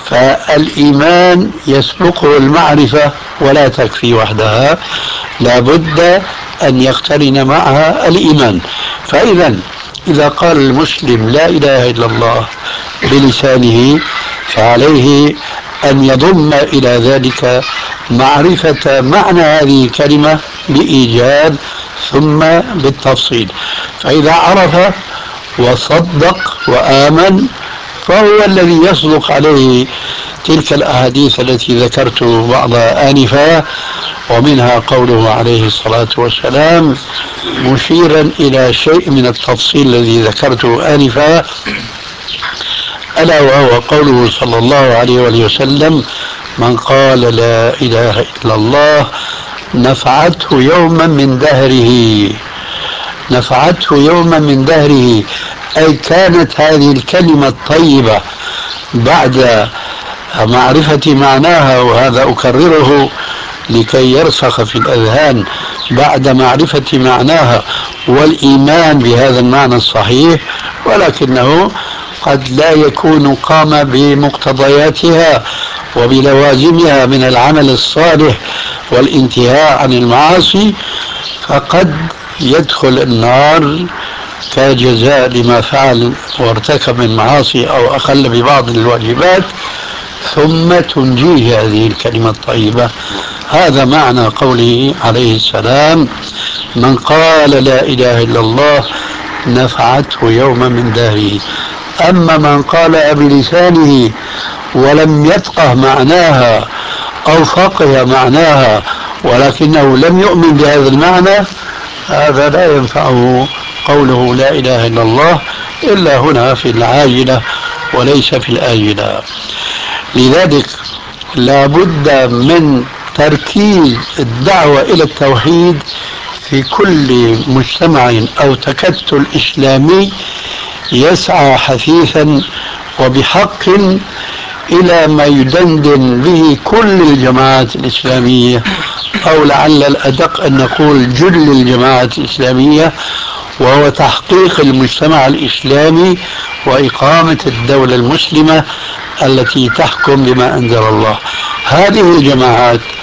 فالإيمان يسبقه المعرفة ولا تكفي وحدها، لابد أن يقترن معها الإيمان. فإذا إذا قال المسلم لا إله إلا الله بلسانه، فعليه أن يضم إلى ذلك معرفة معنى هذه الكلمة بإيجاد ثم بالتفصيل. فإذا عرف وصدق وآمن فهو الذي يصدق عليه تلك الأحاديث التي ذكرت بعضها آنفا، ومنها قوله عليه الصلاة والسلام مشيرا إلى شيء من التفصيل الذي ذكرته آنفا، ألا وهو قوله صلى الله عليه وسلم من قال لا إله إلا الله نفعته يوما من دهره، نفعته يوما من دهره، أي كانت هذه الكلمة الطيبة بعد معرفة معناها، وهذا أكرره لكي يرسخ في الأذهان، بعد معرفة معناها والإيمان بهذا المعنى الصحيح، ولكنه قد لا يكون قام بمقتضياتها وبلوازمها من العمل الصالح والانتهاء عن المعاصي، فقد يدخل النار كجزاء لما فعل وارتكب من معاصي أو أخل ببعض الواجبات، ثم تنجيه هذه الكلمة الطيبة. هذا معنى قوله عليه السلام من قال لا إله إلا الله نفعته يوما من دهره. أما من قال بلسانه ولم يفقه معناها أو فقه معناها ولكنه لم يؤمن بهذا المعنى، هذا لا ينفعه قوله لا إله إلا الله إلا هنا في العاجلة وليس في الآجلة. لذلك لا بد من تركيز الدعوة إلى التوحيد في كل مجتمع أو تكتل إسلامي يسعى حثيثا وبحق إلى ما يدندن به كل الجماعات الإسلامية، أو لعل الأدق أن نقول جل الجماعات الإسلامية، وهو تحقيق المجتمع الإسلامي وإقامة الدولة المسلمة التي تحكم بما أنزل الله. هذه الجماعات